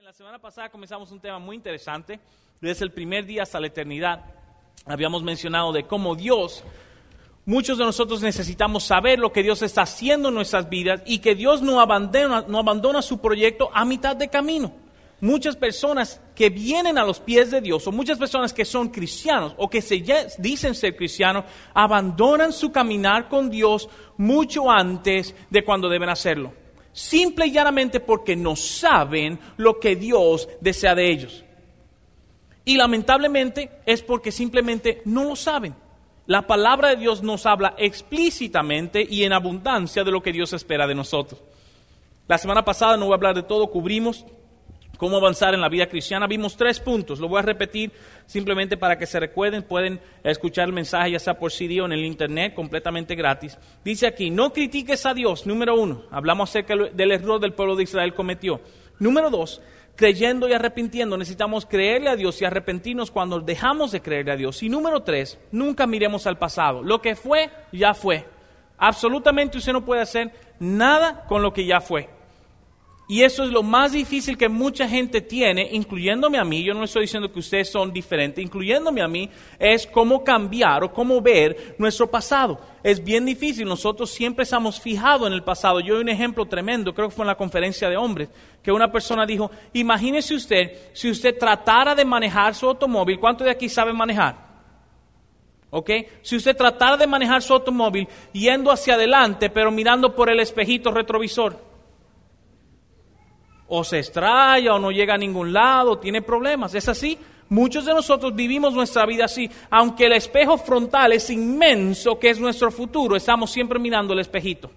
La semana pasada comenzamos un tema muy interesante. Desde el primer día hasta la eternidad habíamos mencionado de cómo Dios, muchos de nosotros necesitamos saber lo que Dios está haciendo en nuestras vidas y que Dios no abandona su proyecto a mitad de camino. Muchas personas que vienen a los pies de Dios, o muchas personas que son cristianos o que dicen ser cristianos, abandonan su caminar con Dios mucho antes de cuando deben hacerlo. Simple y llanamente porque no saben lo que Dios desea de ellos. Y lamentablemente es porque simplemente no lo saben. La palabra de Dios nos habla explícitamente y en abundancia de lo que Dios espera de nosotros. La semana pasada, no voy a hablar de todo, cubrimos cómo avanzar en la vida cristiana. Vimos 3 puntos, lo voy a repetir simplemente para que se recuerden. Pueden escuchar el mensaje ya sea por CD o en el internet, completamente gratis. Dice aquí, no critiques a Dios, número 1. Hablamos acerca del error del pueblo de Israel cometió. Número 2, creyendo y arrepintiendo. Necesitamos creerle a Dios y arrepentirnos cuando dejamos de creerle a Dios. Y número 3, nunca miremos al pasado. Lo que fue, ya fue. Absolutamente usted no puede hacer nada con lo que ya fue. Y eso es lo más difícil que mucha gente tiene, incluyéndome a mí. Yo no estoy diciendo que ustedes son diferentes, incluyéndome a mí, es cómo cambiar o cómo ver nuestro pasado. Es bien difícil, nosotros siempre estamos fijados en el pasado. Yo doy un ejemplo tremendo, creo que fue en la conferencia de hombres, que una persona dijo, imagínese usted, si usted tratara de manejar su automóvil, ¿cuántos de aquí saben manejar? ¿Ok? Si usted tratara de manejar su automóvil yendo hacia adelante, pero mirando por el espejito retrovisor, o se estrella, o no llega a ningún lado, tiene problemas. ¿Es así? Muchos de nosotros vivimos nuestra vida así. Aunque el espejo frontal es inmenso, que es nuestro futuro, estamos siempre mirando el espejito.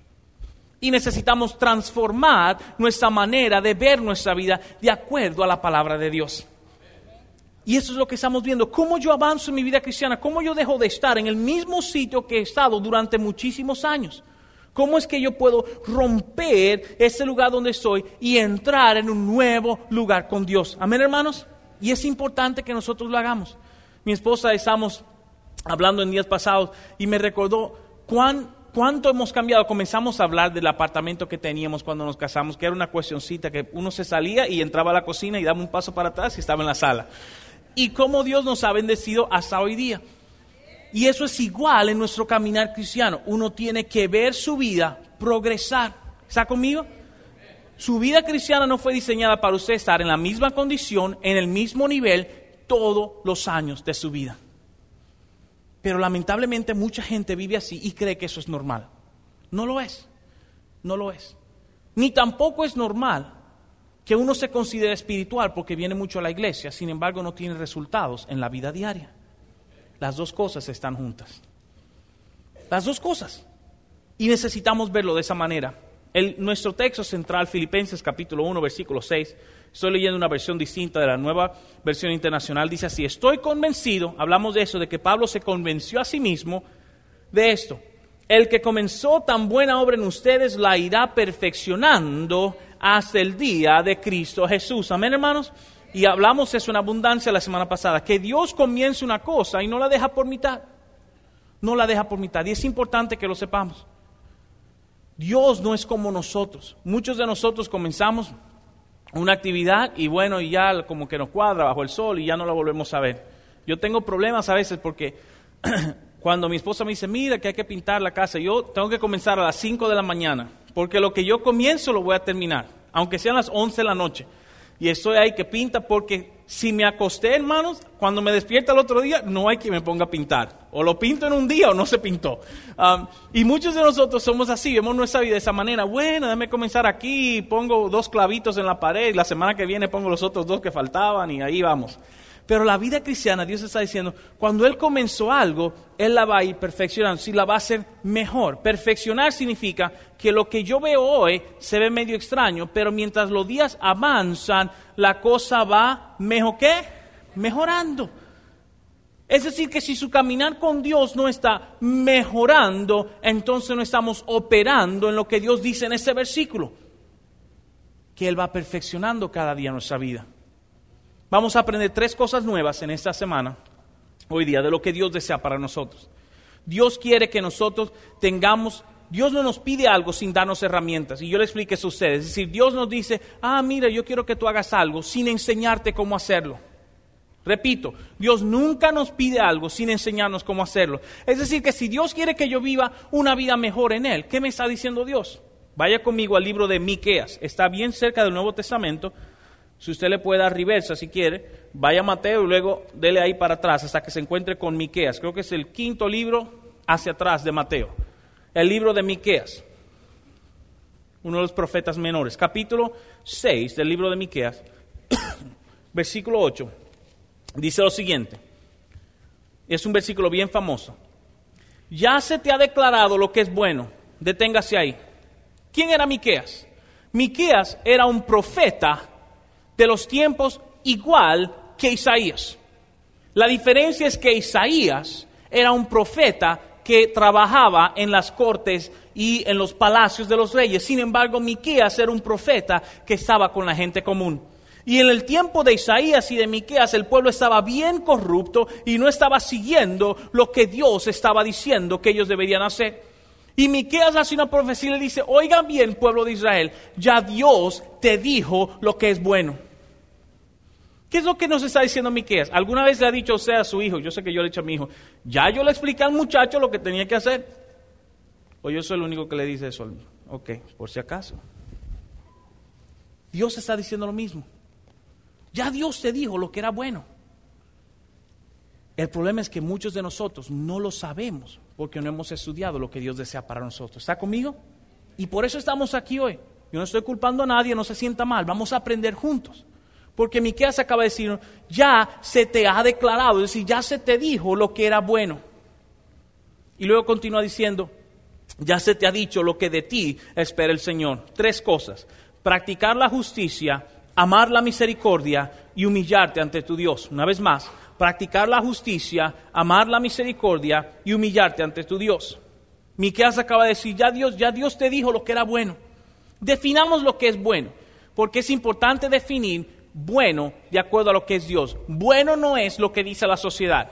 Y necesitamos transformar nuestra manera de ver nuestra vida de acuerdo a la palabra de Dios. Y eso es lo que estamos viendo. ¿Cómo yo avanzo en mi vida cristiana? ¿Cómo yo dejo de estar en el mismo sitio que he estado durante muchísimos años? ¿Cómo es que yo puedo romper ese lugar donde estoy y entrar en un nuevo lugar con Dios? Amén, hermanos. Y es importante que nosotros lo hagamos. Mi esposa, estamos hablando en días pasados y me recordó cuánto hemos cambiado. Comenzamos a hablar del apartamento que teníamos cuando nos casamos, que era una cuestioncita que uno se salía y entraba a la cocina y daba un paso para atrás y estaba en la sala. Y cómo Dios nos ha bendecido hasta hoy día. Y eso es igual en nuestro caminar cristiano. Uno tiene que ver su vida progresar. ¿Está conmigo? Su vida cristiana no fue diseñada para usted estar en la misma condición, en el mismo nivel, todos los años de su vida. Pero lamentablemente mucha gente vive así y cree que eso es normal. No lo es. No lo es. Ni tampoco es normal que uno se considere espiritual porque viene mucho a la iglesia, sin embargo no tiene resultados en la vida diaria. Las dos cosas están juntas. Las dos cosas. Y necesitamos verlo de esa manera. Nuestro texto central, Filipenses capítulo 1, versículo 6. Estoy leyendo una versión distinta de la Nueva Versión Internacional. Dice así, estoy convencido, hablamos de eso, de que Pablo se convenció a sí mismo de esto. El que comenzó tan buena obra en ustedes la irá perfeccionando hasta el día de Cristo Jesús. Amén, hermanos. Y hablamos eso en abundancia la semana pasada, que Dios comience una cosa y no la deja por mitad. No la deja por mitad. Y es importante que lo sepamos. Dios no es como nosotros. Muchos de nosotros comenzamos una actividad y bueno, y ya como que nos cuadra bajo el sol y ya no la volvemos a ver. Yo tengo problemas a veces porque cuando mi esposa me dice, mira que hay que pintar la casa, yo tengo que comenzar a las 5 de la mañana, porque lo que yo comienzo lo voy a terminar, aunque sean las 11 de la noche. Y estoy ahí que pinta porque si me acosté, hermanos, cuando me despierta el otro día, no hay quien me ponga a pintar. O lo pinto en un día o no se pintó. Y muchos de nosotros somos así, vemos nuestra vida de esa manera. Bueno, déjame comenzar aquí, pongo 2 clavitos en la pared y la semana que viene pongo los otros 2 que faltaban y ahí vamos. Pero la vida cristiana, Dios está diciendo, cuando Él comenzó algo, Él la va a ir perfeccionando, sí, la va a hacer mejor. Perfeccionar significa que lo que yo veo hoy se ve medio extraño, pero mientras los días avanzan, la cosa va mejorando. Es decir, que si su caminar con Dios no está mejorando, entonces no estamos operando en lo que Dios dice en este versículo, que Él va perfeccionando cada día nuestra vida. Vamos a aprender 3 cosas nuevas en esta semana, hoy día, de lo que Dios desea para nosotros. Dios quiere que nosotros tengamos Dios no nos pide algo sin darnos herramientas. Y yo le expliqué eso a ustedes. Es decir, Dios nos dice, mira, yo quiero que tú hagas algo sin enseñarte cómo hacerlo. Repito, Dios nunca nos pide algo sin enseñarnos cómo hacerlo. Es decir, que si Dios quiere que yo viva una vida mejor en Él, ¿qué me está diciendo Dios? Vaya conmigo al libro de Miqueas. Está bien cerca del Nuevo Testamento. Si usted le puede dar reversa si quiere, vaya a Mateo y luego dele ahí para atrás hasta que se encuentre con Miqueas. Creo que es el 5º libro hacia atrás de Mateo. El libro de Miqueas, uno de los profetas menores. Capítulo 6 del libro de Miqueas, versículo 8. Dice lo siguiente. Es un versículo bien famoso. Ya se te ha declarado lo que es bueno. Deténgase ahí. ¿Quién era Miqueas? Miqueas era un profeta de los tiempos igual que Isaías. La diferencia es que Isaías era un profeta que trabajaba en las cortes y en los palacios de los reyes. Sin embargo, Miqueas era un profeta que estaba con la gente común. Y en el tiempo de Isaías y de Miqueas, el pueblo estaba bien corrupto y no estaba siguiendo lo que Dios estaba diciendo que ellos deberían hacer. Y Miqueas hace una profecía y le dice, oigan bien, pueblo de Israel, ya Dios te dijo lo que es bueno. ¿Qué es lo que nos está diciendo Miqueas? ¿Alguna vez le ha dicho usted a su hijo? Yo sé que yo le he dicho a mi hijo, ya yo le expliqué al muchacho lo que tenía que hacer. ¿O yo soy el único que le dice eso al niño? Ok, por si acaso. Dios está diciendo lo mismo. Ya Dios te dijo lo que era bueno. El problema es que muchos de nosotros no lo sabemos porque no hemos estudiado lo que Dios desea para nosotros. ¿Está conmigo? Y por eso estamos aquí hoy. Yo no estoy culpando a nadie, no se sienta mal. Vamos a aprender juntos. Porque Miqueas acaba de decir, ya se te ha declarado, es decir, ya se te dijo lo que era bueno. Y luego continúa diciendo, ya se te ha dicho lo que de ti espera el Señor. 3 cosas: practicar la justicia, amar la misericordia y humillarte ante tu Dios. Una vez más, practicar la justicia, amar la misericordia y humillarte ante tu Dios. Miqueas acaba de decir, ya Dios te dijo lo que era bueno. Definamos lo que es bueno, porque es importante definir bueno de acuerdo a lo que es Dios. Bueno no es lo que dice la sociedad.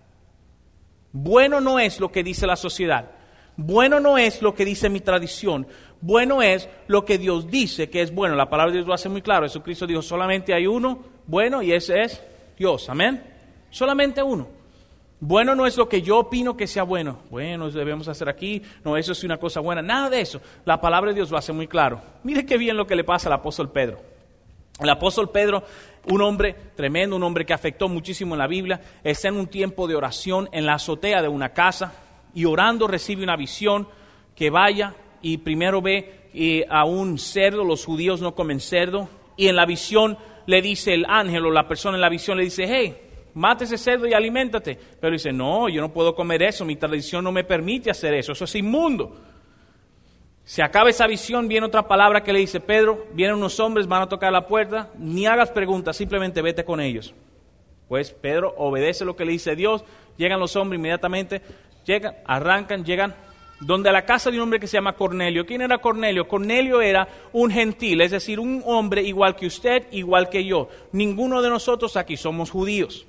Bueno no es lo que dice la sociedad. Bueno no es lo que dice mi tradición. Bueno es lo que Dios dice que es bueno. La palabra de Dios lo hace muy claro. Jesucristo dijo, solamente hay uno bueno y ese es Dios. Amén. Solamente uno. Bueno no es lo que yo opino que sea bueno. Bueno, eso debemos hacer aquí. No, eso es una cosa buena. Nada de eso. La palabra de Dios lo hace muy claro. Mire qué bien lo que le pasa al apóstol Pedro. El apóstol Pedro, un hombre tremendo, un hombre que afectó muchísimo en la Biblia, está en un tiempo de oración en la azotea de una casa y orando recibe una visión que vaya y primero ve a un cerdo. Los judíos no comen cerdo, y en la visión le dice el ángel o la persona en la visión le dice, hey, mate ese cerdo y aliméntate. Pero dice, no, yo no puedo comer eso, mi tradición no me permite hacer eso es inmundo. Se acaba esa visión, viene otra palabra que le dice, Pedro, vienen unos hombres, van a tocar la puerta, ni hagas preguntas, simplemente vete con ellos. Pues Pedro obedece lo que le dice Dios, llegan los hombres inmediatamente, llegan donde a la casa de un hombre que se llama Cornelio. ¿Quién era Cornelio? Cornelio era un gentil, es decir, un hombre igual que usted, igual que yo. Ninguno de nosotros aquí somos judíos.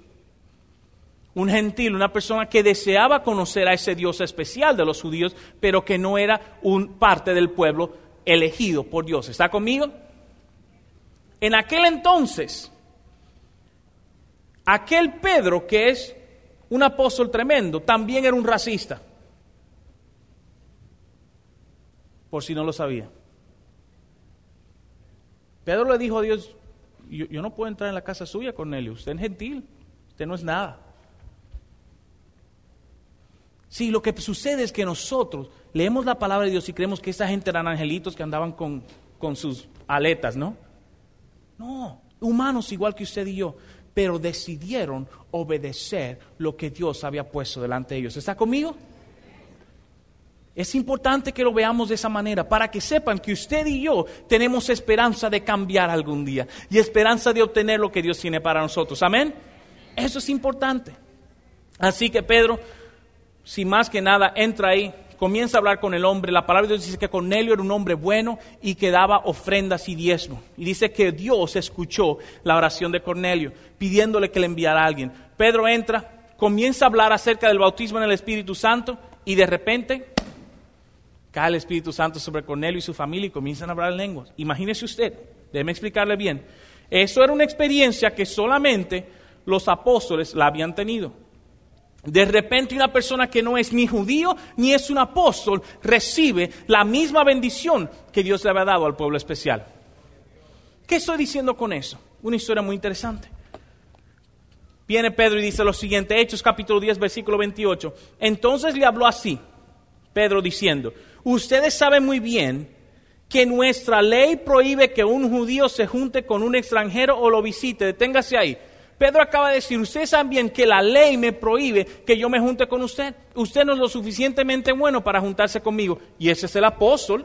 Un gentil, una persona que deseaba conocer a ese Dios especial de los judíos, pero que no era parte del pueblo elegido por Dios. ¿Está conmigo? En aquel entonces, aquel Pedro, que es un apóstol tremendo, también era un racista. Por si no lo sabía. Pedro le dijo a Dios, yo no puedo entrar en la casa suya, Cornelio, usted es gentil, usted no es nada. Sí, lo que sucede es que nosotros leemos la palabra de Dios y creemos que esa gente eran angelitos que andaban con sus aletas, ¿no? No, humanos igual que usted y yo, pero decidieron obedecer lo que Dios había puesto delante de ellos. ¿Está conmigo? Es importante que lo veamos de esa manera, para que sepan que usted y yo tenemos esperanza de cambiar algún día y esperanza de obtener lo que Dios tiene para nosotros. ¿Amén? Eso es importante. Así que Pedro, sin más que nada, entra ahí, comienza a hablar con el hombre. La palabra de Dios dice que Cornelio era un hombre bueno y que daba ofrendas y diezmo. Y dice que Dios escuchó la oración de Cornelio, pidiéndole que le enviara a alguien. Pedro entra, comienza a hablar acerca del bautismo en el Espíritu Santo y de repente Cae el Espíritu Santo sobre Cornelio y su familia y comienzan a hablar en lenguas. Imagínese usted, déjeme explicarle bien. Eso era una experiencia que solamente los apóstoles la habían tenido. De repente una persona que no es ni judío ni es un apóstol recibe la misma bendición que Dios le había dado al pueblo especial. ¿Qué estoy diciendo con eso? Una historia muy interesante. Viene Pedro y dice lo siguiente, Hechos capítulo 10, versículo 28. Entonces le habló así, Pedro diciendo, ustedes saben muy bien que nuestra ley prohíbe que un judío se junte con un extranjero o lo visite. Deténgase ahí. Pedro acaba de decir, ustedes saben bien que la ley me prohíbe que yo me junte con usted. Usted no es lo suficientemente bueno para juntarse conmigo. Y ese es el apóstol.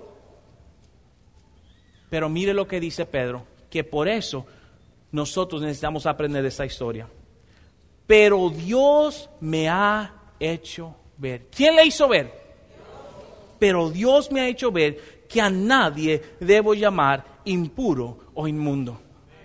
Pero mire lo que dice Pedro, que por eso nosotros necesitamos aprender de esta historia. Pero Dios me ha hecho ver. ¿Quién le hizo ver? Pero Dios me ha hecho ver que a nadie debo llamar impuro o inmundo.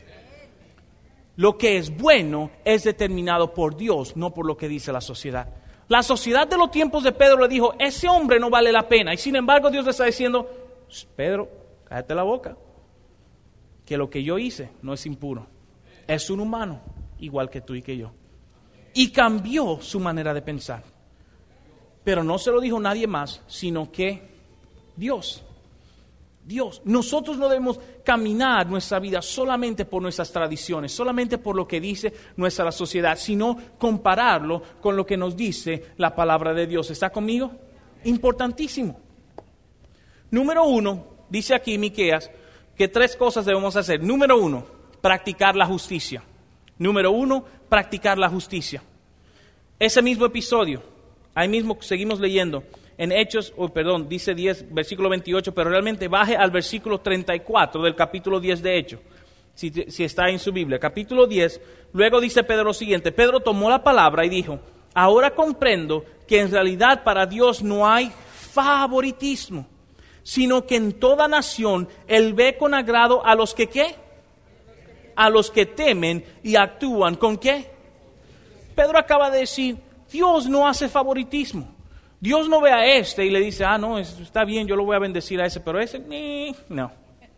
Lo que es bueno es determinado por Dios, no por lo que dice la sociedad. La sociedad de los tiempos de Pedro le dijo, ese hombre no vale la pena. Y sin embargo Dios le está diciendo, Pedro, cállate la boca. Que lo que yo hice no es impuro. Es un humano, igual que tú y que yo. Y cambió su manera de pensar. Pero no se lo dijo nadie más, sino que Dios. Dios. Nosotros no debemos caminar nuestra vida solamente por nuestras tradiciones, solamente por lo que dice nuestra sociedad, sino compararlo con lo que nos dice la palabra de Dios. ¿Está conmigo? Importantísimo. Número 1, dice aquí Miqueas, que 3 cosas debemos hacer. Número 1, practicar la justicia. Número 1, practicar la justicia. Ese mismo episodio, ahí mismo seguimos leyendo. En Hechos, dice 10, versículo 28, pero realmente baje al versículo 34 del capítulo 10 de Hechos, si está en su Biblia. Capítulo 10, luego dice Pedro lo siguiente, Pedro tomó la palabra y dijo, ahora comprendo que en realidad para Dios no hay favoritismo, sino que en toda nación Él ve con agrado a los que, ¿qué? A los que temen y actúan, ¿con qué? Pedro acaba de decir, Dios no hace favoritismo. Dios no ve a este y le dice, no, está bien, yo lo voy a bendecir a ese, pero ese, no.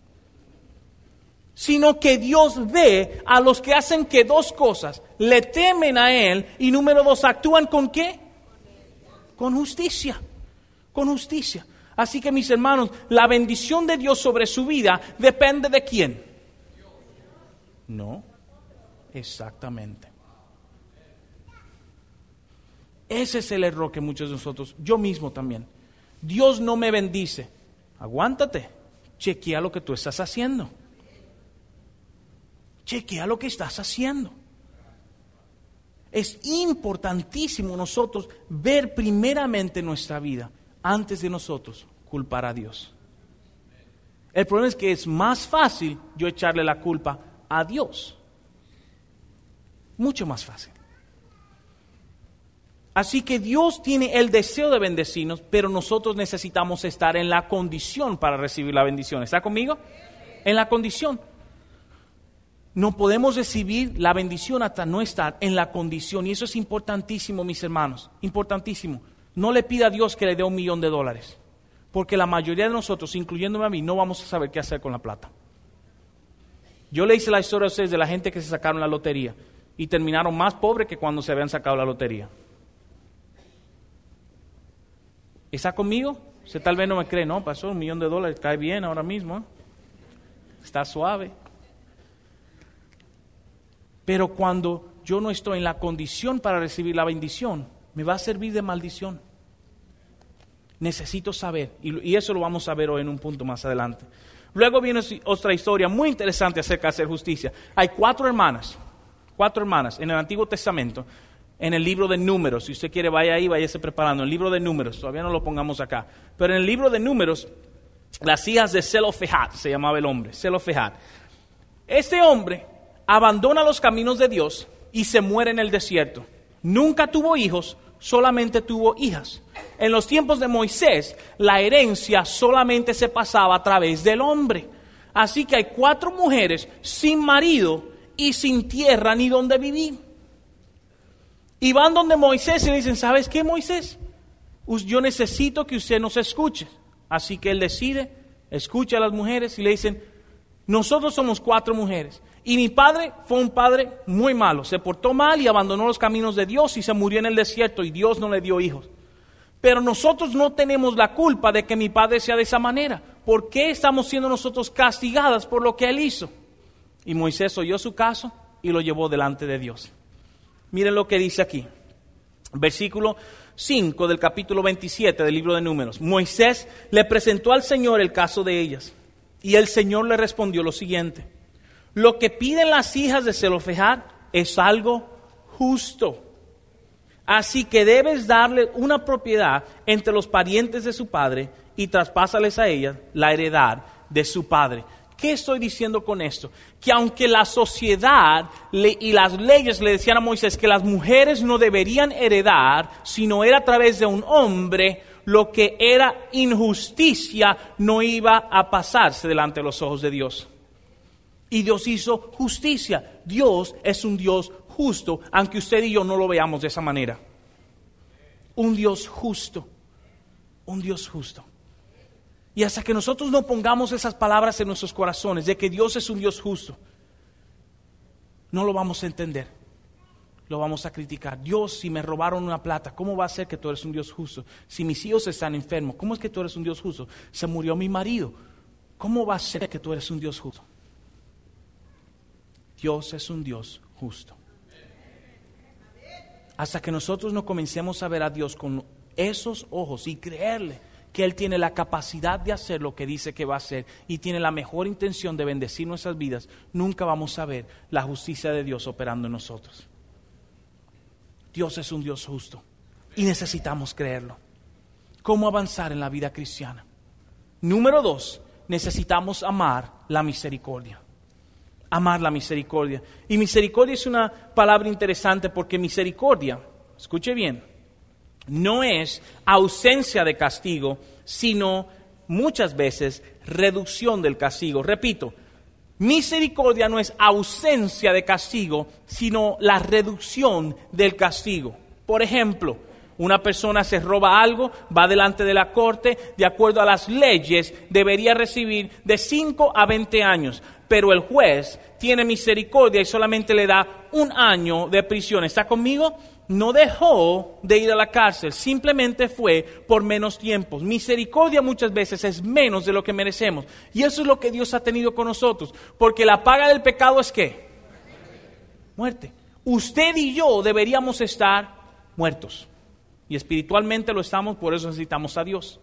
Sino que Dios ve a los que hacen que 2 cosas, le temen a Él y número 2, actúan ¿con qué? Con justicia, con justicia. Así que mis hermanos, la bendición de Dios sobre su vida depende de ¿quién? No, exactamente. Ese es el error que muchos de nosotros, yo mismo también. Dios no me bendice. Aguántate. Chequea lo que tú estás haciendo. Chequea lo que estás haciendo. Es importantísimo nosotros ver primeramente nuestra vida antes de nosotros culpar a Dios. El problema es que es más fácil yo echarle la culpa a Dios. Mucho más fácil. Así que Dios tiene el deseo de bendecirnos, pero nosotros necesitamos estar en la condición para recibir la bendición. ¿Está conmigo? En la condición. No podemos recibir la bendición hasta no estar en la condición. Y eso es importantísimo, mis hermanos. Importantísimo. No le pida a Dios que le dé $1 millón. Porque la mayoría de nosotros, incluyéndome a mí, no vamos a saber qué hacer con la plata. Yo le hice la historia a ustedes de la gente que se sacaron la lotería. Y terminaron más pobres que cuando se habían sacado la lotería. ¿Está conmigo? Usted tal vez no me cree, no, pasó $1 millón, cae bien ahora mismo, ¿eh? Está suave. Pero cuando yo no estoy en la condición para recibir la bendición, me va a servir de maldición. Necesito saber, y eso lo vamos a ver hoy en un punto más adelante. Luego viene otra historia muy interesante acerca de hacer justicia. Hay 4 hermanas en el Antiguo Testamento. En el libro de Números, si usted quiere vaya ahí, váyase preparando. El libro de Números, todavía no lo pongamos acá. Pero en el libro de Números, las hijas de Zelofehad, se llamaba el hombre, Zelofehad. Este hombre abandona los caminos de Dios y se muere en el desierto. Nunca tuvo hijos, solamente tuvo hijas. En los tiempos de Moisés, la herencia solamente se pasaba a través del hombre. Así que hay 4 mujeres sin marido y sin tierra ni donde vivir. Y van donde Moisés y le dicen, ¿sabes qué, Moisés? Yo necesito que usted nos escuche. Así que él decide, escucha a las mujeres y le dicen, nosotros somos 4 mujeres. Y mi padre fue un padre muy malo, se portó mal y abandonó los caminos de Dios y se murió en el desierto y Dios no le dio hijos. Pero nosotros no tenemos la culpa de que mi padre sea de esa manera. ¿Por qué estamos siendo nosotros castigadas por lo que él hizo? Y Moisés oyó su caso y lo llevó delante de Dios. Miren lo que dice aquí. Versículo 5 del capítulo 27 del libro de Números. Moisés le presentó al Señor el caso de ellas. Y el Señor le respondió lo siguiente. Lo que piden las hijas de Zelofehad es algo justo. Así que debes darle una propiedad entre los parientes de su padre y traspásales a ellas la heredad de su padre. ¿Qué estoy diciendo con esto? Que aunque la sociedad y las leyes le decían a Moisés que las mujeres no deberían heredar, sino era a través de un hombre, lo que era injusticia no iba a pasarse delante de los ojos de Dios. Y Dios hizo justicia. Dios es un Dios justo, aunque usted y yo no lo veamos de esa manera. Un Dios justo. Un Dios justo. Y hasta que nosotros no pongamos esas palabras en nuestros corazones, de que Dios es un Dios justo, no lo vamos a entender. Lo vamos a criticar. Dios, si me robaron una plata, ¿cómo va a ser que tú eres un Dios justo? Si mis hijos están enfermos, ¿cómo es que tú eres un Dios justo? Se murió mi marido, ¿cómo va a ser que tú eres un Dios justo? Dios es un Dios justo. Hasta que nosotros no comencemos a ver a Dios con esos ojos y creerle que Él tiene la capacidad de hacer lo que dice que va a hacer y tiene la mejor intención de bendecir nuestras vidas, nunca vamos a ver la justicia de Dios operando en nosotros. Dios es un Dios justo y necesitamos creerlo. ¿Cómo avanzar en la vida cristiana? Número 2, necesitamos amar la misericordia. Amar la misericordia. Y misericordia es una palabra interesante porque misericordia, escuche bien, no es ausencia de castigo, sino muchas veces reducción del castigo. Repito, misericordia no es ausencia de castigo, sino la reducción del castigo. Por ejemplo, una persona se roba algo, va delante de la corte, de acuerdo a las leyes, debería recibir de 5 a 20 años. Pero el juez tiene misericordia y solamente le da 1 año de prisión. ¿Está conmigo? No dejó de ir a la cárcel, simplemente fue por menos tiempo. Misericordia muchas veces es menos de lo que merecemos. Y eso es lo que Dios ha tenido con nosotros. Porque la paga del pecado es ¿qué? Muerte. Usted y yo deberíamos estar muertos. Y espiritualmente lo estamos, por eso necesitamos a Dios.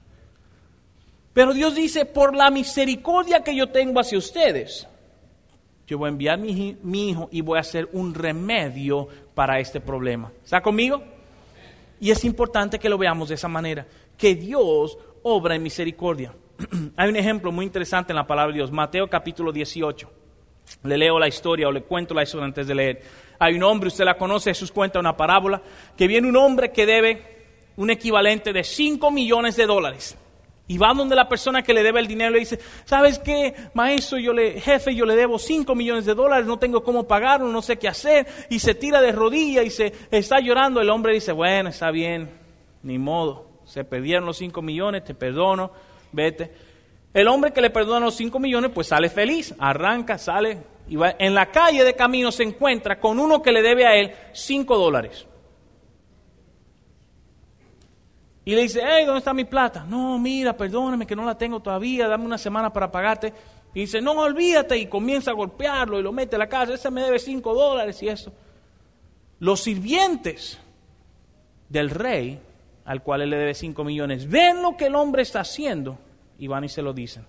Pero Dios dice, por la misericordia que yo tengo hacia ustedes, yo voy a enviar mi hijo y voy a hacer un remedio para este problema. ¿Está conmigo? Y es importante que lo veamos de esa manera, que Dios obra en misericordia. Hay un ejemplo muy interesante en la palabra de Dios, Mateo capítulo 18. Le leo la historia o le cuento la historia antes de leer. Hay un hombre, usted la conoce, Jesús cuenta una parábola, que viene un hombre que debe un equivalente de $5 millones. Y va donde la persona que le debe el dinero y le dice, ¿sabes qué, maestro? Jefe, yo le debo $5 millones, no tengo cómo pagarlo, no sé qué hacer. Y se tira de rodillas y se está llorando. El hombre dice, bueno, está bien, ni modo. Se perdieron los 5 millones, te perdono, vete. El hombre que le perdona los 5 millones, pues sale feliz, arranca, sale. Y va, en la calle de camino se encuentra con uno que le debe a él $5. Y le dice, hey, ¿dónde está mi plata? No, mira, perdóname que no la tengo todavía, dame una semana para pagarte. Y dice, no, olvídate, y comienza a golpearlo y lo mete a la casa, ese me debe $5 y eso. Los sirvientes del rey, al cual él le debe 5 millones, ven lo que el hombre está haciendo y van y se lo dicen.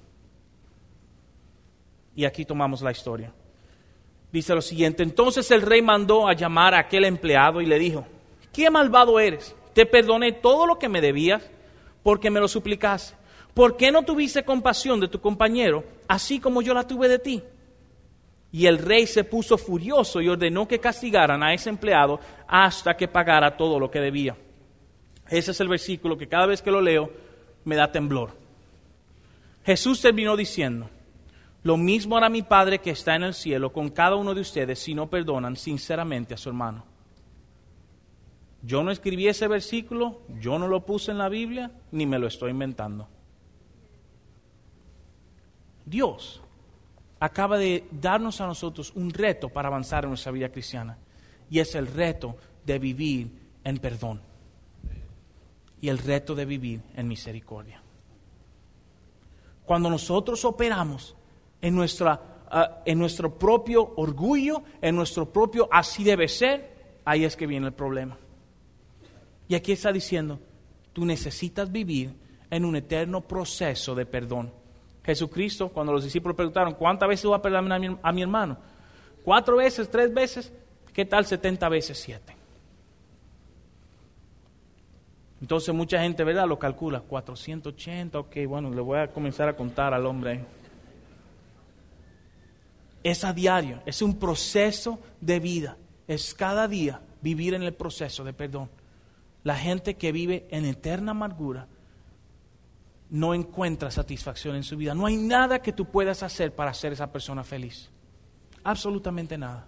Y aquí tomamos la historia. Dice lo siguiente, entonces el rey mandó a llamar a aquel empleado y le dijo, ¿qué malvado eres? Te perdoné todo lo que me debías porque me lo suplicaste. ¿Por qué no tuviste compasión de tu compañero, así como yo la tuve de ti? Y el rey se puso furioso y ordenó que castigaran a ese empleado hasta que pagara todo lo que debía. Ese es el versículo que cada vez que lo leo me da temblor. Jesús terminó diciendo, lo mismo hará mi Padre que está en el cielo con cada uno de ustedes si no perdonan sinceramente a su hermano. Yo no escribí ese versículo, yo no lo puse en la Biblia, ni me lo estoy inventando. Dios acaba de darnos a nosotros un reto para avanzar en nuestra vida cristiana. Y es el reto de vivir en perdón. Y el reto de vivir en misericordia. Cuando nosotros operamos en nuestro propio orgullo, en nuestro propio así debe ser, ahí es que viene el problema. Y aquí está diciendo, tú necesitas vivir en un eterno proceso de perdón. Jesucristo, cuando los discípulos preguntaron, ¿cuántas veces voy a perdonar a mi hermano? 4 veces, 3 veces, ¿qué tal 70 veces 7? Entonces mucha gente, ¿verdad?, lo calcula, 480, ok, bueno, le voy a comenzar a contar al hombre. Es a diario, es un proceso de vida, es cada día vivir en el proceso de perdón. La gente que vive en eterna amargura no encuentra satisfacción en su vida. No hay nada que tú puedas hacer para hacer esa persona feliz. Absolutamente nada.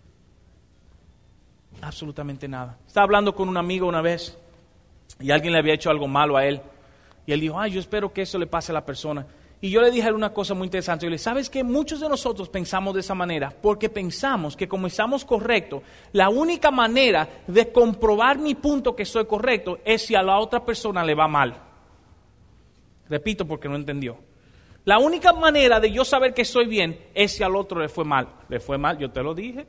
Absolutamente nada. Estaba hablando con un amigo una vez y alguien le había hecho algo malo a él. Y él dijo, yo espero que eso le pase a la persona. Y yo le dije una cosa muy interesante. Yo le dije, ¿sabes qué? Muchos de nosotros pensamos de esa manera porque pensamos que como estamos correctos, la única manera de comprobar mi punto que soy correcto es si a la otra persona le va mal. Repito porque no entendió. La única manera de yo saber que estoy bien es si al otro le fue mal. ¿Le fue mal? Yo te lo dije.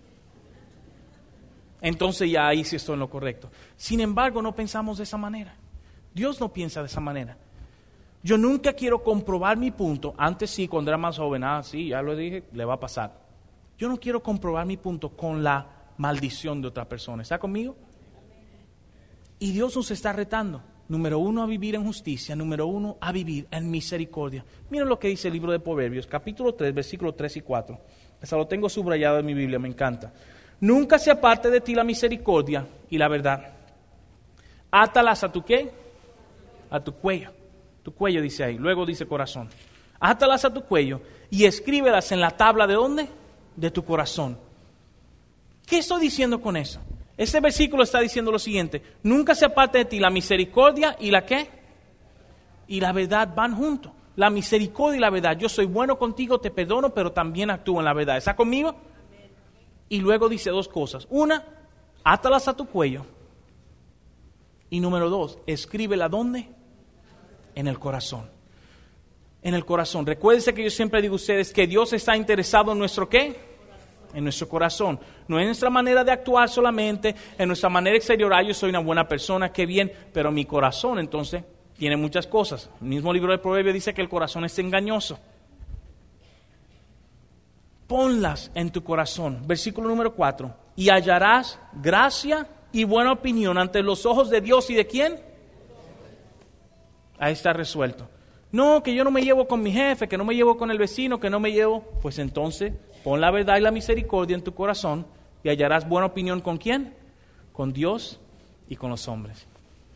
Entonces ya ahí sí estoy en lo correcto. Sin embargo, no pensamos de esa manera. Dios no piensa de esa manera. Yo nunca quiero comprobar mi punto. Antes sí, cuando era más joven, sí, ya lo dije, le va a pasar. Yo no quiero comprobar mi punto con la maldición de otra persona. ¿Está conmigo? Y Dios nos está retando. Número 1, a vivir en justicia. Número 1, a vivir en misericordia. Miren lo que dice el libro de Proverbios, capítulo 3, versículos 3 y 4. Eso lo tengo subrayado en mi Biblia, me encanta. Nunca se aparte de ti la misericordia y la verdad. Átalas a tu ¿qué? A tu cuello. Tu cuello dice ahí, luego dice corazón. Átalas a tu cuello y escríbelas en la tabla ¿de dónde? De tu corazón. ¿Qué estoy diciendo con eso? Este versículo está diciendo lo siguiente: nunca se aparte de ti la misericordia y la ¿qué? Y la verdad van juntos. La misericordia y la verdad. Yo soy bueno contigo, te perdono, pero también actúo en la verdad. ¿Está conmigo? Y luego dice 2 cosas. Una, átalas a tu cuello. Y número 2, escríbela ¿dónde? En el corazón. En el corazón. Recuérdense que yo siempre digo a ustedes que Dios está interesado en nuestro ¿qué? En nuestro corazón. No en nuestra manera de actuar solamente, en nuestra manera exterior. Yo soy una buena persona, qué bien, pero mi corazón entonces tiene muchas cosas. El mismo libro de Proverbios dice que el corazón es engañoso. Ponlas en tu corazón. Versículo número 4. Y hallarás gracia y buena opinión ante los ojos de Dios y de ¿quién? Ahí está resuelto. No, que yo no me llevo con mi jefe, que no me llevo con el vecino, que no me llevo. Pues entonces pon la verdad y la misericordia en tu corazón y hallarás buena opinión ¿con quién? Con Dios y con los hombres.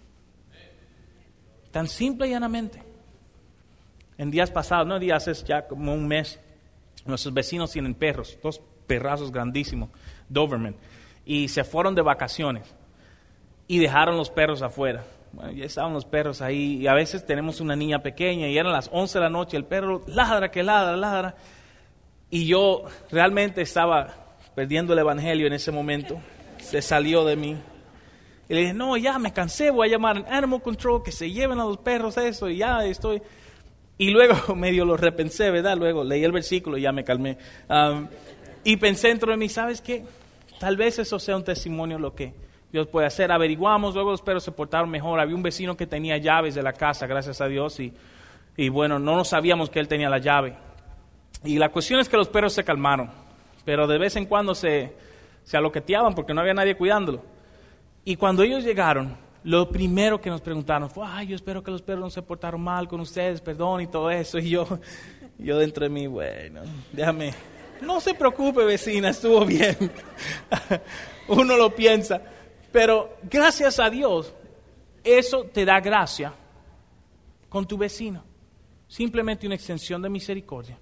Tan simple y llanamente. En días pasados, no días, es ya como un mes, nuestros vecinos tienen perros, 2 perrazos grandísimos, Doberman, y se fueron de vacaciones y dejaron los perros afuera. Bueno, ya estaban los perros ahí y a veces tenemos una niña pequeña y eran las 11 de la noche, el perro ladra, que ladra. Y yo realmente estaba perdiendo el evangelio en ese momento, se salió de mí. Y le dije, no, ya me cansé, voy a llamar a Animal Control, que se lleven a los perros eso, y ya estoy. Y luego medio lo repensé, ¿verdad? Luego leí el versículo y ya me calmé. Y pensé dentro de mí, ¿sabes qué? Tal vez eso sea un testimonio lo que Dios puede hacer. Averiguamos, luego los perros se portaron mejor. Había un vecino que tenía llaves de la casa, gracias a Dios, y bueno, no nos sabíamos que él tenía la llave. Y la cuestión es que los perros se calmaron, pero de vez en cuando se aloqueteaban porque no había nadie cuidándolo. Y cuando ellos llegaron, lo primero que nos preguntaron fue, yo espero que los perros no se portaron mal con ustedes, perdón y todo eso. Y yo dentro de mí, bueno, déjame, no se preocupe vecina, estuvo bien. Uno lo piensa, pero gracias a Dios, eso te da gracia con tu vecino. Simplemente una extensión de misericordia.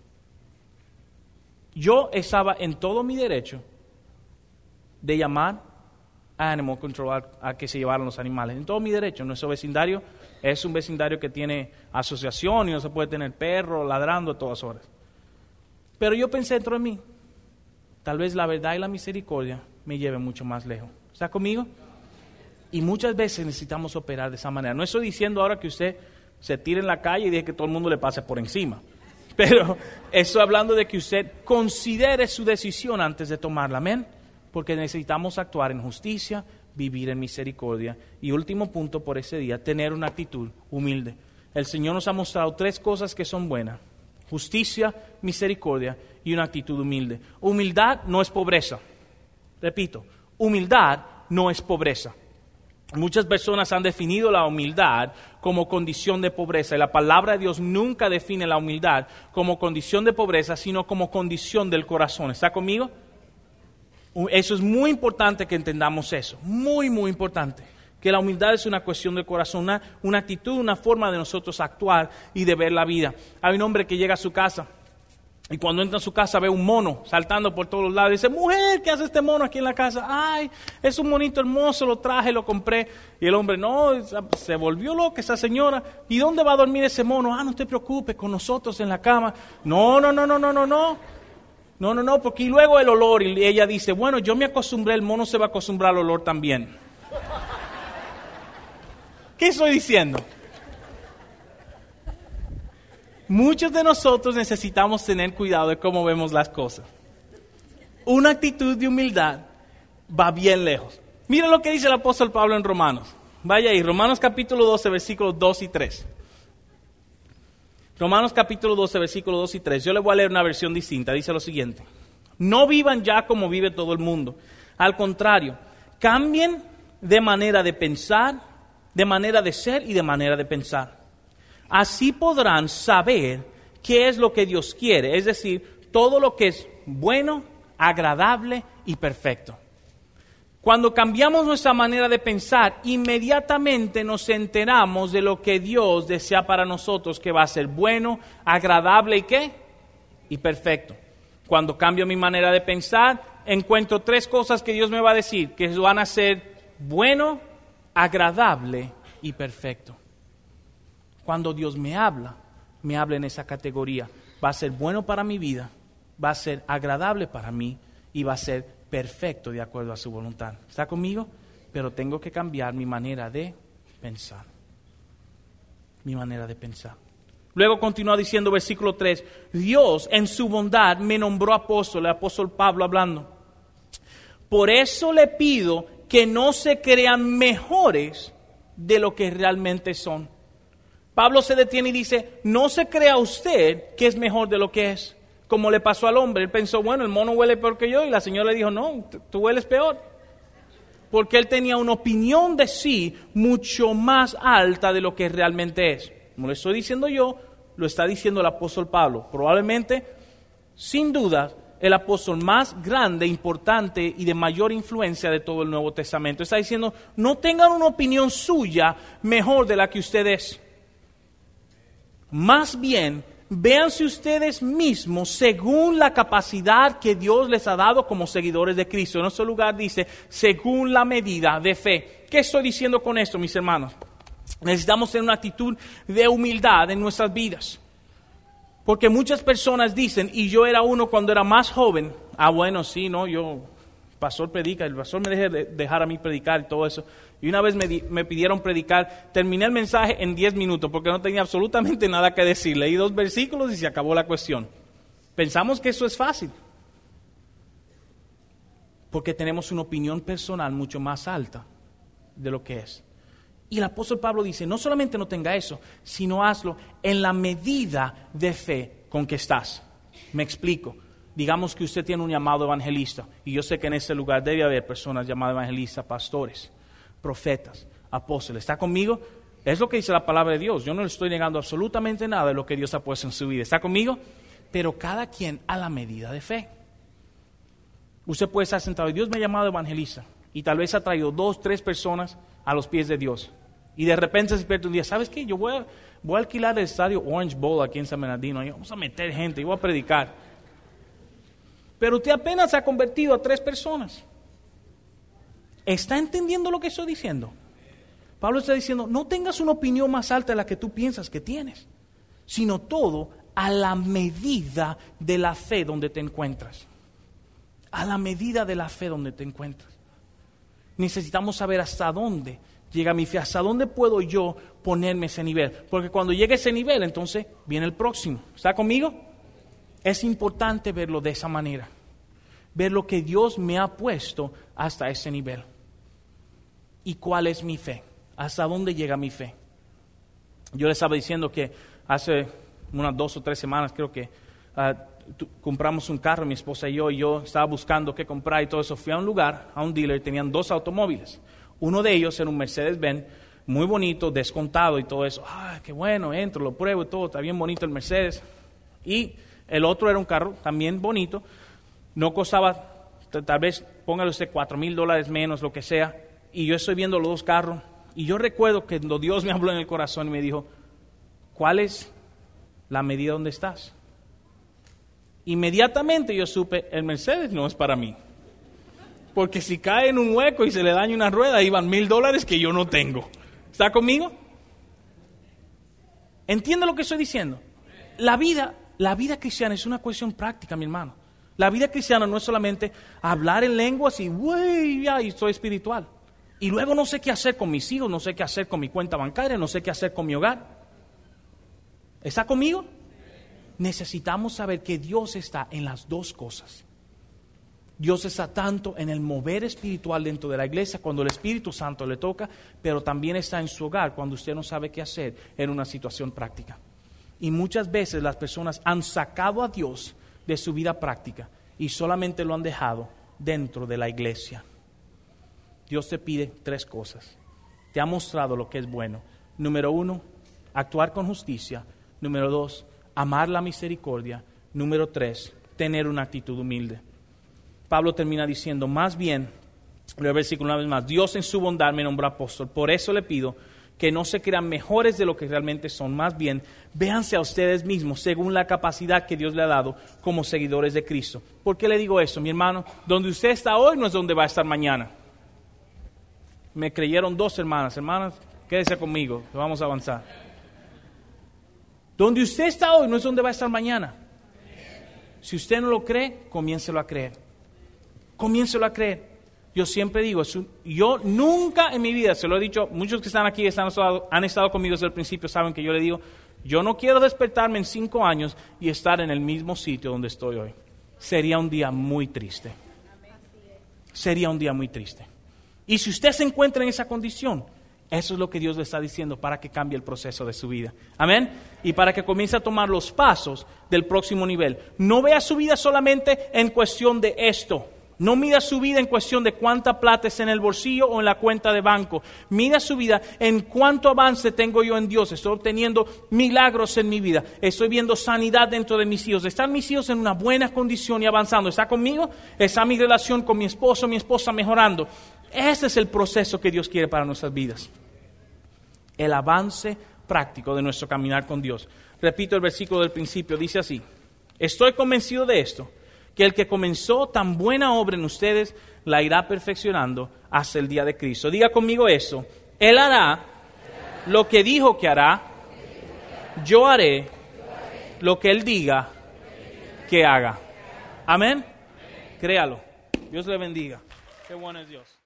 Yo estaba en todo mi derecho de llamar animal control, a que se llevaran los animales. En todo mi derecho, nuestro vecindario es un vecindario que tiene asociación y no se puede tener perro ladrando a todas horas. Pero yo pensé dentro de mí, tal vez la verdad y la misericordia me lleven mucho más lejos. ¿Está conmigo? Y muchas veces necesitamos operar de esa manera. No estoy diciendo ahora que usted se tire en la calle y deje que todo el mundo le pase por encima. Pero estoy hablando de que usted considere su decisión antes de tomarla. Amén. Porque necesitamos actuar en justicia, vivir en misericordia. Y último punto por ese día, tener una actitud humilde. El Señor nos ha mostrado 3 cosas que son buenas. Justicia, misericordia y una actitud humilde. Humildad no es pobreza. Repito, humildad no es pobreza. Muchas personas han definido la humildad como condición de pobreza y la palabra de Dios nunca define la humildad como condición de pobreza, sino como condición del corazón. ¿Está conmigo? Eso es muy importante que entendamos eso, muy, muy importante. Que la humildad es una cuestión del corazón, una actitud, una forma de nosotros actuar y de ver la vida. Hay un hombre que llega a su casa y cuando entra a su casa ve un mono saltando por todos los lados y dice, mujer, ¿qué hace este mono aquí en la casa? Ay, es un monito hermoso, lo traje, lo compré. Y el hombre, no, se volvió loca esa señora. ¿Y dónde va a dormir ese mono? Ah, no te preocupes, con nosotros en la cama. No, porque luego el olor, y ella dice, bueno, yo me acostumbré, el mono se va a acostumbrar al olor también. ¿Qué estoy diciendo? Muchos de nosotros necesitamos tener cuidado de cómo vemos las cosas. Una actitud de humildad va bien lejos. Miren lo que dice el apóstol Pablo en Romanos. Vaya ahí, Romanos capítulo 12, versículos 2 y 3. Romanos capítulo 12, versículos 2 y 3. Yo le voy a leer una versión distinta. Dice lo siguiente. No vivan ya como vive todo el mundo. Al contrario, cambien de manera de pensar, de manera de ser y de manera de pensar. Así podrán saber qué es lo que Dios quiere, es decir, todo lo que es bueno, agradable y perfecto. Cuando cambiamos nuestra manera de pensar, inmediatamente nos enteramos de lo que Dios desea para nosotros, que va a ser bueno, agradable y ¿qué? Y perfecto. Cuando cambio mi manera de pensar, encuentro 3 cosas que Dios me va a decir, que van a ser bueno, agradable y perfecto. Cuando Dios me habla en esa categoría. Va a ser bueno para mi vida, va a ser agradable para mí y va a ser perfecto de acuerdo a su voluntad. ¿Está conmigo? Pero tengo que cambiar mi manera de pensar. Mi manera de pensar. Luego continúa diciendo versículo 3. Dios en su bondad me nombró apóstol, el apóstol Pablo hablando. Por eso le pido que no se crean mejores de lo que realmente son. Pablo se detiene y dice, no se crea usted que es mejor de lo que es. Como le pasó al hombre, él pensó, bueno, el mono huele peor que yo, y la señora le dijo, no, tú hueles peor. Porque él tenía una opinión de sí mucho más alta de lo que realmente es. No lo estoy diciendo yo, lo está diciendo el apóstol Pablo. Probablemente, sin duda, el apóstol más grande, importante y de mayor influencia de todo el Nuevo Testamento. Está diciendo, no tengan una opinión suya mejor de la que usted es. Más bien, véanse ustedes mismos según la capacidad que Dios les ha dado como seguidores de Cristo. En otro lugar dice, según la medida de fe. ¿Qué estoy diciendo con esto, mis hermanos? Necesitamos tener una actitud de humildad en nuestras vidas. Porque muchas personas dicen, y yo era uno cuando era más joven, bueno, sí, no, el pastor predica, el pastor me dejar a mí predicar y todo eso. Y una vez me pidieron predicar, terminé el mensaje en 10 minutos porque no tenía absolutamente nada que decir. Leí 2 versículos y se acabó la cuestión. Pensamos que eso es fácil. Porque tenemos una opinión personal mucho más alta de lo que es. Y el apóstol Pablo dice, no solamente no tenga eso, sino hazlo en la medida de fe con que estás. Me explico. Digamos que usted tiene un llamado evangelista, y yo sé que en ese lugar debe haber personas llamadas evangelistas, pastores, profetas, apóstoles. ¿Está conmigo? Es lo que dice la palabra de Dios. Yo no le estoy negando absolutamente nada de lo que Dios ha puesto en su vida. ¿Está conmigo? Pero cada quien a la medida de fe. Usted puede estar sentado y Dios me ha llamado evangelista, y tal vez ha traído 2, 3 personas a los pies de Dios. Y de repente se despierta un día, ¿sabes qué? Yo voy a alquilar el estadio Orange Bowl aquí en San Bernardino, y vamos a meter gente, y voy a predicar. Pero usted apenas ha convertido a 3 personas. ¿Está entendiendo lo que estoy diciendo? Pablo está diciendo, no tengas una opinión más alta de la que tú piensas que tienes, sino todo a la medida de la fe donde te encuentras. A la medida de la fe donde te encuentras. Necesitamos saber hasta dónde llega mi fe, hasta dónde puedo yo ponerme ese nivel. Porque cuando llegue ese nivel, entonces viene el próximo. ¿Está conmigo? Es importante verlo de esa manera. Ver lo que Dios me ha puesto hasta ese nivel. ¿Y cuál es mi fe? ¿Hasta dónde llega mi fe? Yo les estaba diciendo que hace unas 2 o 3 semanas creo que compramos un carro, mi esposa y yo estaba buscando qué comprar y todo eso. Fui a un lugar, a un dealer, tenían 2 automóviles. Uno de ellos era un Mercedes-Benz, muy bonito, descontado y todo eso. Qué bueno, entro, lo pruebo y todo, está bien bonito el Mercedes. Y el otro era un carro también bonito, no costaba, tal vez, póngale usted $4,000 menos, lo que sea. Y yo estoy viendo los 2 carros y yo recuerdo que Dios me habló en el corazón y me dijo, ¿cuál es la medida donde estás? Inmediatamente yo supe, el Mercedes no es para mí. Porque si cae en un hueco y se le daña una rueda, ahí van $1,000 que yo no tengo. ¿Está conmigo? ¿Entiende lo que estoy diciendo? La vida cristiana es una cuestión práctica, mi hermano. La vida cristiana no es solamente hablar en lenguas y y soy espiritual. Y luego no sé qué hacer con mis hijos, no sé qué hacer con mi cuenta bancaria, no sé qué hacer con mi hogar. ¿Está conmigo? Necesitamos saber que Dios está en las 2 cosas. Dios está tanto en el mover espiritual dentro de la iglesia cuando el Espíritu Santo le toca, pero también está en su hogar cuando usted no sabe qué hacer en una situación práctica. Y muchas veces las personas han sacado a Dios de su vida práctica y solamente lo han dejado dentro de la iglesia. Dios te pide 3 cosas. Te ha mostrado lo que es bueno. Número 1, actuar con justicia. Número 2, amar la misericordia. Número 3, tener una actitud humilde. Pablo termina diciendo, más bien, leo el versículo una vez más, Dios en su bondad me nombró apóstol. Por eso le pido que no se crean mejores de lo que realmente son. Más bien, véanse a ustedes mismos según la capacidad que Dios le ha dado como seguidores de Cristo. ¿Por qué le digo eso, mi hermano? Donde usted está hoy no es donde va a estar mañana. Me creyeron 2 hermanas. Hermanas, quédese conmigo, que vamos a avanzar. Donde usted está hoy no es donde va a estar mañana. Si usted no lo cree, comiéncelo a creer. Comiéncelo a creer. Yo siempre digo, yo nunca en mi vida, se lo he dicho, muchos que están aquí han estado conmigo desde el principio, saben que yo le digo, yo no quiero despertarme en 5 años y estar en el mismo sitio donde estoy hoy. Sería un día muy triste. Sería un día muy triste. Y si usted se encuentra en esa condición, eso es lo que Dios le está diciendo para que cambie el proceso de su vida. Amén. Y para que comience a tomar los pasos del próximo nivel. No vea su vida solamente en cuestión de esto. No mida su vida en cuestión de cuánta plata es en el bolsillo o en la cuenta de banco. Mida su vida en cuánto avance tengo yo en Dios. Estoy obteniendo milagros en mi vida. Estoy viendo sanidad dentro de mis hijos. ¿Están mis hijos en una buena condición y avanzando? ¿Está conmigo? ¿Está mi relación con mi esposo o mi esposa mejorando? Ese es el proceso que Dios quiere para nuestras vidas. El avance práctico de nuestro caminar con Dios. Repito el versículo del principio. Dice así. Estoy convencido de esto, que el que comenzó tan buena obra en ustedes la irá perfeccionando hasta el día de Cristo. Diga conmigo eso. Él hará lo que dijo que hará. Yo haré lo que Él diga que haga. Amén. Créalo. Dios le bendiga. Qué bueno es Dios.